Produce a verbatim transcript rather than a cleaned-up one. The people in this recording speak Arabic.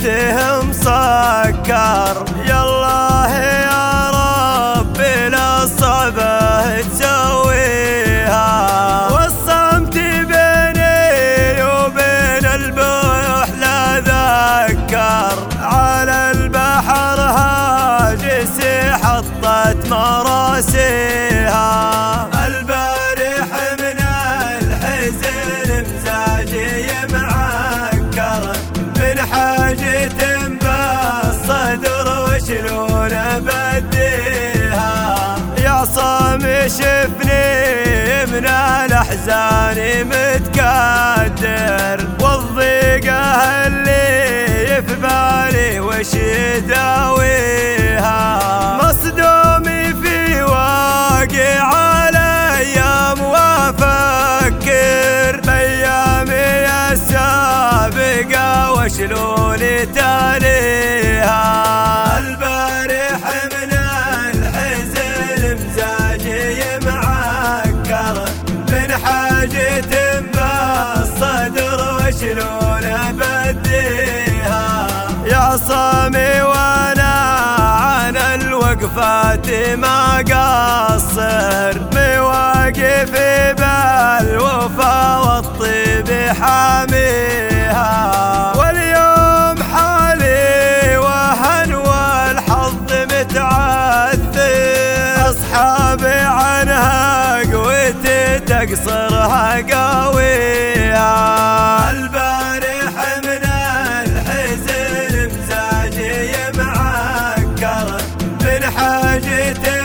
عزهم سكر. يالله يا ربي لا صعبة تسويها، والصمت بيني وبين البوح لا ذكر. على البحر هاجسي حطت مراسيها، البارح من الحزن مزاجي معكر. من حاجة بالصدر وشلون بديها، يا عصام شفني من الأحزان متكدر، والضيقة اللي في بالي وش يداويها. مصدومي في واقع الأيام وأفكر بأيامي السابقة وشلون تاليها. البارح من الحزن مزاجي معكر، من حاجة بالصدر وشلون بديها. يا عصامي وانا عن الوقفات ما قصر، مواقف بالوفا والطيب حاميها. واليوم حالي وهن والحظ متعثر، اصحابي عنها قوتي تقصرها قويها. البارح من الحزن مزاجي معكر، من حاجة